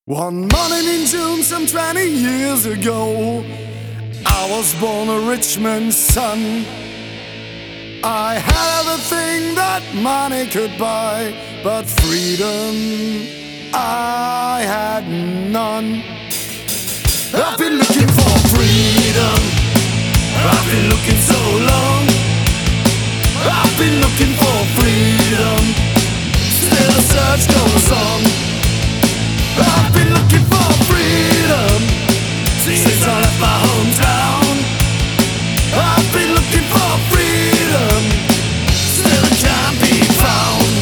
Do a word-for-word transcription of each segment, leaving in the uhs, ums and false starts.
One morning in June, some twenty years ago, I was born a rich man's son. I had everything that money could buy, but freedom I had none. I've been looking for freedom, I've been looking so long. I've been looking for freedom, still the search goes on. I've been looking for freedom since I left my hometown. I've been looking for freedom, still it can't be found.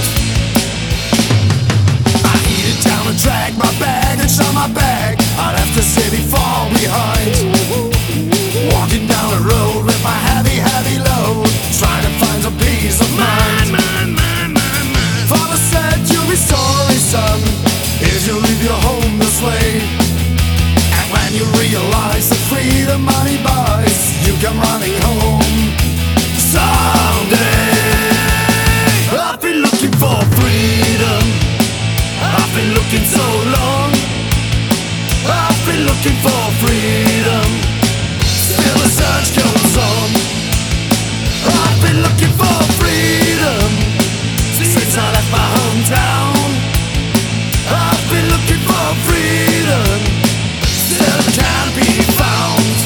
I heated down and dragged my baggage on my back. I left the city far behind, walking down the road with my heavy, heavy load, trying to find some peace of mind. Father said, you'll be sorry, son, if you leave your home this way. And when you realize that freedom money buys, you come running home someday. I've been looking for freedom, I've been looking so long. I've been looking for freedom, still the search goes on. I've been looking for freedom since I left my hometown. I've been looking for freedom, still can't be found.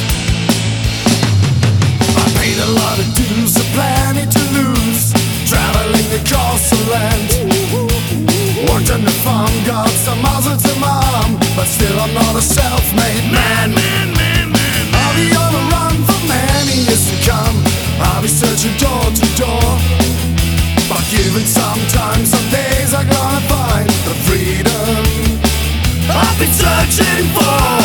I paid a lot of dues, a plenty to lose, traveling across the land. Worked on the farm, got some muscle to my arm, but still I'm not a self-made man. man, man, man, man. I'll be on the run for many years to come. I'll be searching door to door, but given some time, some days I'm gonna find the freedom I've been searching for.